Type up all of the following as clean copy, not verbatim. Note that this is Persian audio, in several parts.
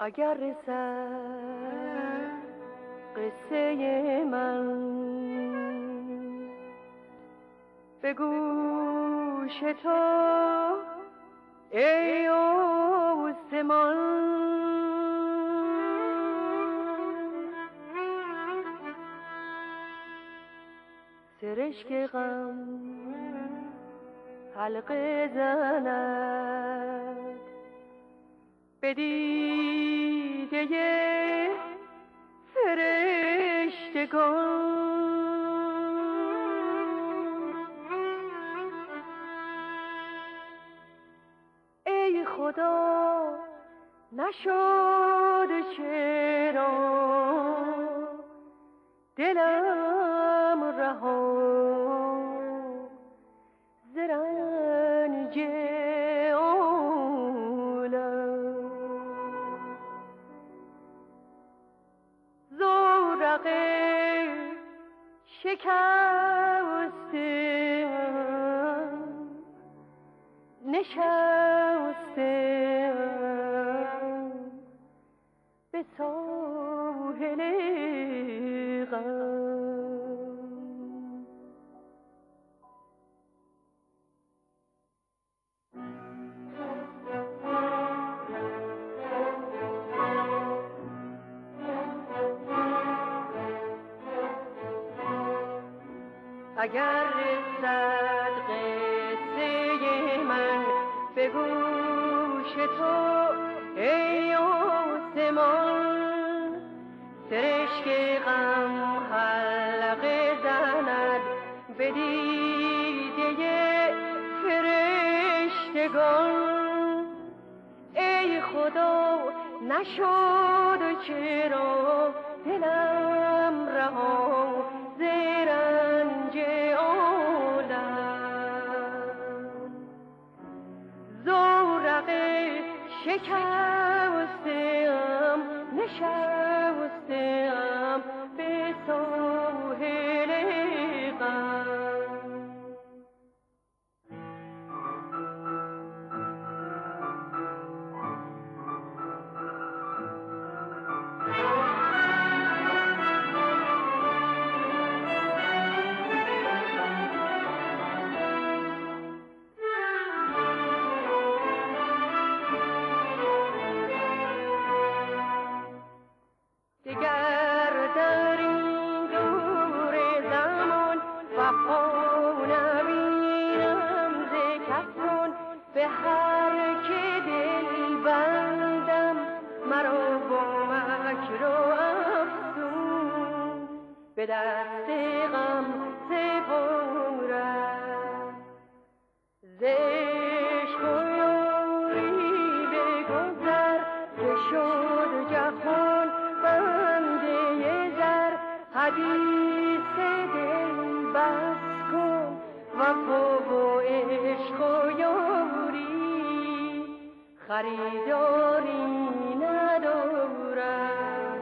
اگر رسد قصه من به گوش تو ای آسمان، سرشک غم حلقه زند به دیده فرشتگان. ای خدا نشد چرا دلم رها ز رنج عالم. زورق شکستم نشستم به ساحل غم. اگر رسد قصه من به گوش تو ای آسمان، سرشک غم حلقه زند به دیده فرشتگان. ای خدا نشد چرا دلم رها ز رنج عالم. زورق شکستم نشستم به ساحل غم. به دست غم سپرم ز عشق و یاری بگذر که شد جهان بنده زر. حدیث دل بس کن وفا و عشق و یاری خریداری ندارم.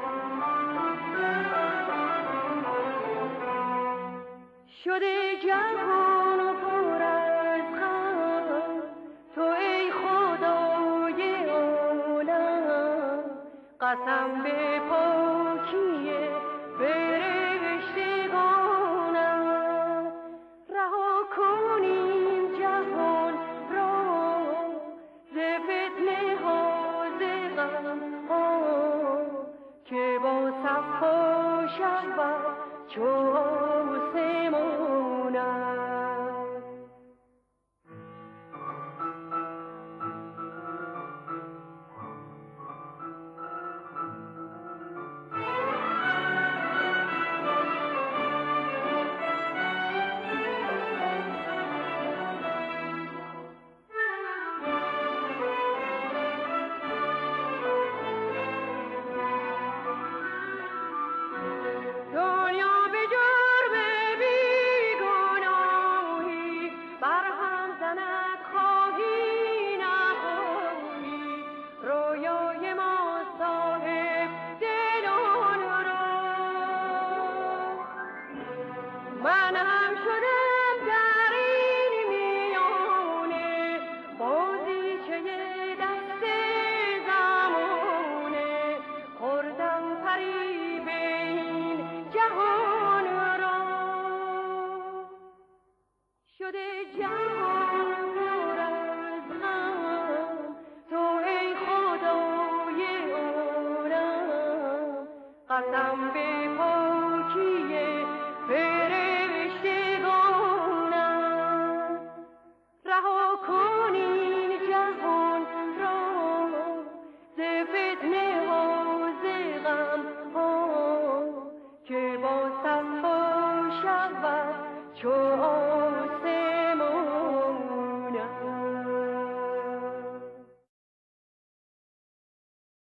شده جهان پر از غم تو ای خدای عالم. قسم به پاکی فرشتگانم رها کنیم جهان را ز فتنه ها ز غم ها که با صفا شود چو دنیا به جرم چون